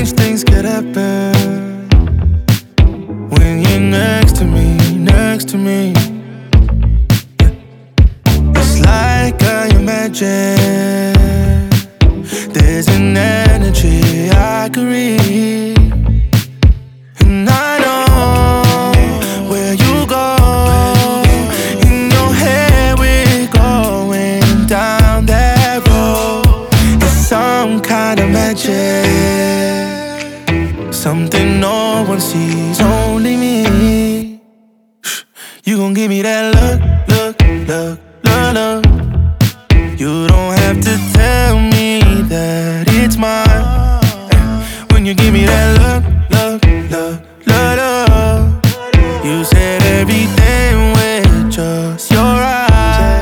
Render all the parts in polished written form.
strange things could happen when you're next to me, next to me. It's like I imagine there's an energy I could read, and I know where you go. In your head we're going down that road. It's some kind of magic, something no one sees, only me. You gon' give me that look, look, look, look, look. You don't have to tell me that it's mine. When you give me that look, look, look, look, look. You said everything with just your eyes.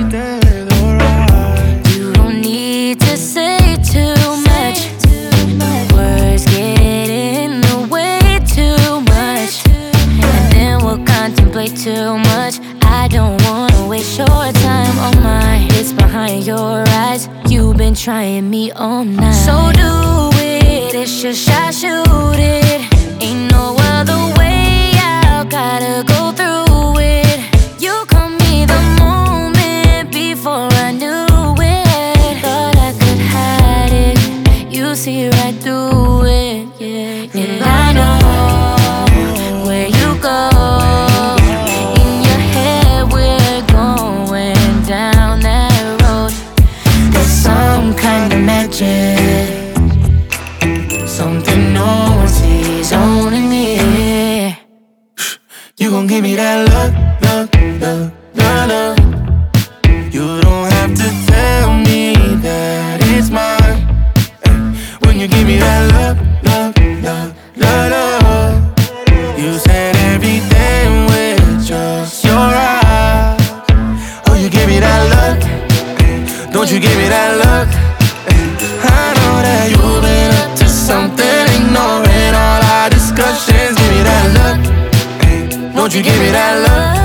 You don't need to say too much. Words get in the way too much, and then we'll contemplate too much. I don't wanna waste your time on mine. It's behind your eyes. You've been trying me all night. So do it, it's your shot, shoot it. Ain't no other way out, gotta go through it. You caught me the moment before I knew it. Thought I could hide it, you see right through it, yeah. And I know where you go. In your head we're going down that road. There's some kind of magic, something no one sees, only me. You gon' give me that look, look, look, look, look. You don't have to tell me that it's mine. When you give me that look, look, look, look, look. You said everything with just your eyes. Oh, you give me that look, don't you give me that look. I know that you've been up to something, ignoring all our discussions. Give me that look, don't you give me that look.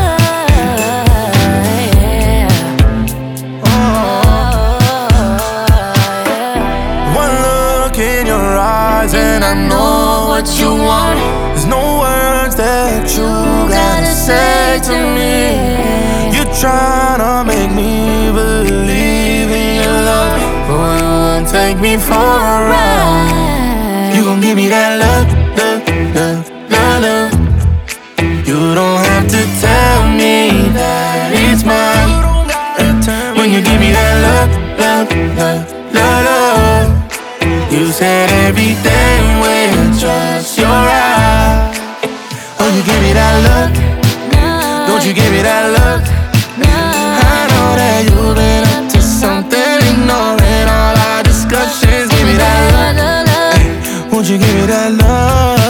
One look in your eyes and I know what you want. There's no words that you gotta say to me. You're tryna make me believe in your love, boy, you won't take me for a ride. You gon' give me that look, look, look, look, look. You don't have to tell me that it's mine. When you give me that look, look, look, look, look. You said everything with just your eyes. Oh, you give me that look, don't you give me that look. I know that you've been up to something, ignoring all our discussions. Give me that look, won't you give me that look.